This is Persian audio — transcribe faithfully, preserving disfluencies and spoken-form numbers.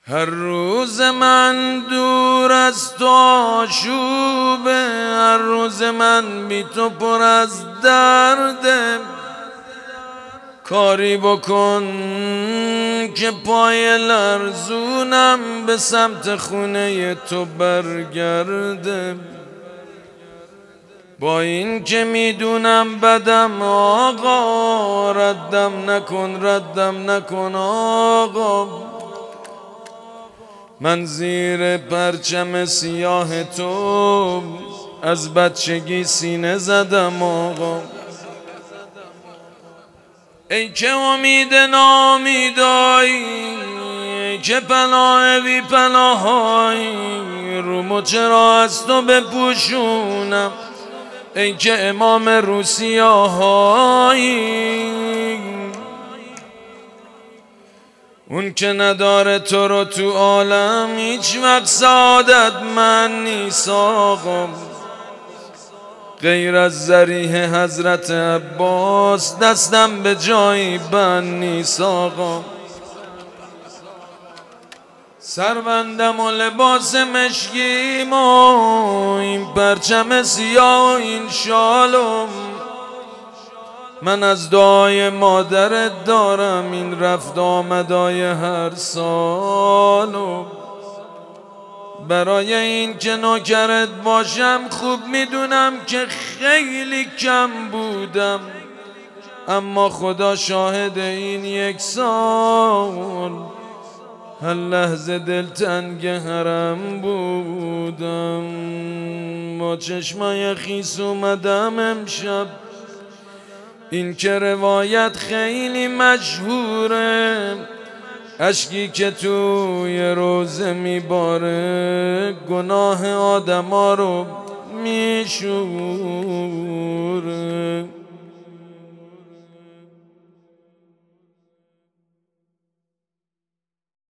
هر روز من دور از تو آشوبه، هر روز من بی تو پر از درده. کاری بکن که پای لرزونم به سمت خونه تو برگرده. با این که میدونم بدم آقا، ردم نکن ردم نکن آقا. من زیر پرچم سیاه تو از بچگی سینه زدم آقا. ای که امید نامیدایی، ای که پناه بی پناهایی، رومو چرا از تو بپوشونم ای که امام روسیاهایی. اون که نداره تو رو تو عالم هیچ وقت سعادت من نیست آقا. غیر از ذریح حضرت عباس دستم به جایی بند نیست آقا. سربندم و لباس مشکیم و این پرچم سیاه و این شالم، من از دعای مادرت دارم این رفت آمدای هر سالم. برای این که نوکرت باشم خوب میدونم که خیلی کم بودم، اما خدا شاهد این یک سال هر لحظه دلتنگ حرم بودم. با چشمای خیس اومدم امشب، این که روایت خیلی مشهوره، اشکی که توی روزه میباره گناه آدما رو میشوره.